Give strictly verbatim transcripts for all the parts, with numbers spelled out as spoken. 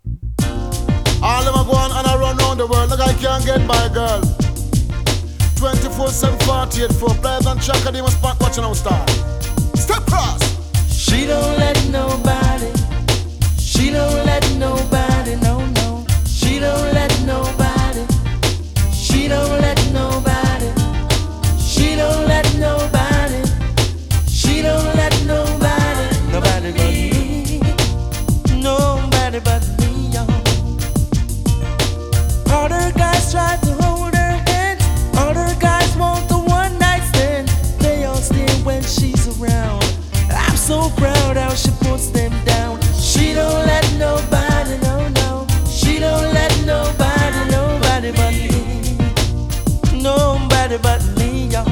All of them go on and I run round the world like I can't get by, girl. twenty-four seven, forty-eight, four players and track of them spot watching our star. Step cross. She don't let nobody, she don't let nobody, no, no. She don't let nobody, she don't let nobody, she don't let nobody, she don't let nobody, nobody but me, nobody but me, y'all. Other guys try to hold her hands, other guys want the one night stand. They all stay when she's around. I'm so proud how she puts them down. She don't let nobody, no, no. She don't let nobody, nobody but me, nobody but me, y'all.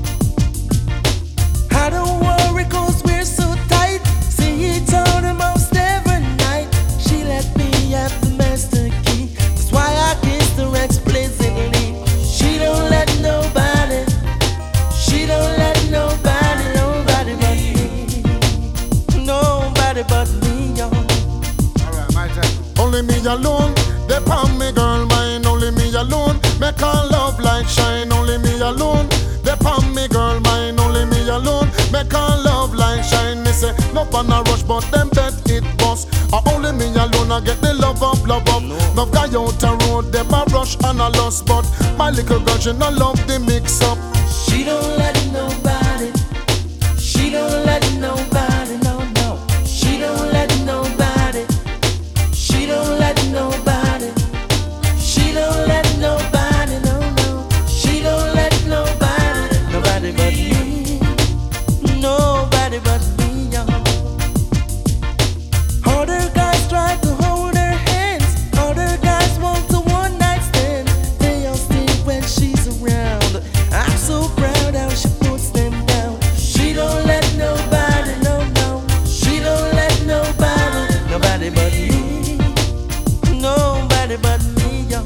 I don't worry cause we're so tight. See it on almost every night. She let me have the master key. That's why I kissed her explicitly. She don't let nobody, she don't let nobody, nobody but me, nobody but me, y'all. Alright, my turn. Only me alone, they palm me girl mine. Only me alone, make her love like shine. Only me alone, they palm me girl mine. Only me alone, make her love like shine. Me say, no pan a rush, but them bet it bust. Uh, only me alone, I get the love up, love up. No guy out the road, them a rush and a lost. But my little girl, she no love the mix up. She don't let nobody, she don't let nobody, no, no. She don't let nobody, she don't let nobody, she don't let nobody, no, no. She don't let nobody, nobody but me, nobody but me, y'all. Other guys try to hold her hands, other guys want a one night stand. They all stay when she's around. I'm so proud how she puts them down. She don't let nobody, no, no. She don't let nobody, nobody but me, nobody but me, y'all.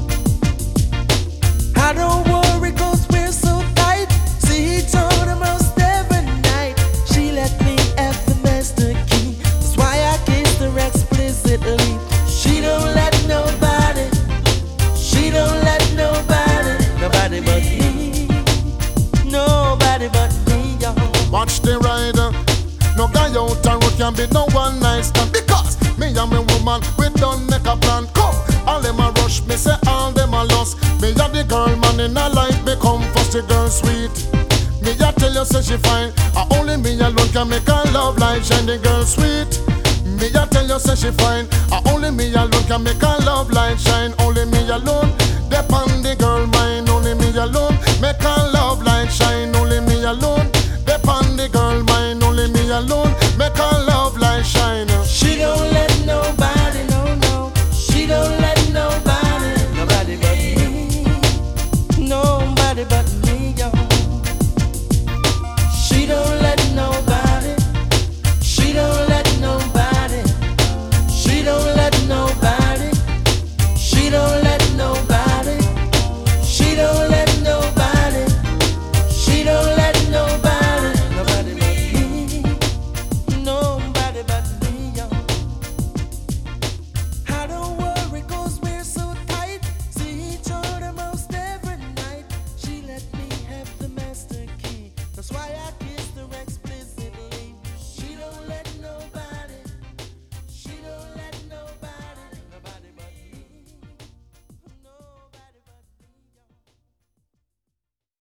I don't worry cause we're so tight. See it on almost every night. She let me have the master key. That's why I kissed her explicitly. She don't let nobody, she don't let nobody, nobody but me, nobody but me, y'all. Watch the rider. No guy out the road can be no one night stand. Because me and me woman, we done make a plan. Come, all them a rush, me say all them a lost. Me a the girl man in a life, me come first, the girl sweet. Me a tell you say she fine, uh, only me alone can make her love like shine. The girl sweet. Me a tell you say she fine, uh, only me alone can make her love like shine. Only me alone, depend the girl man.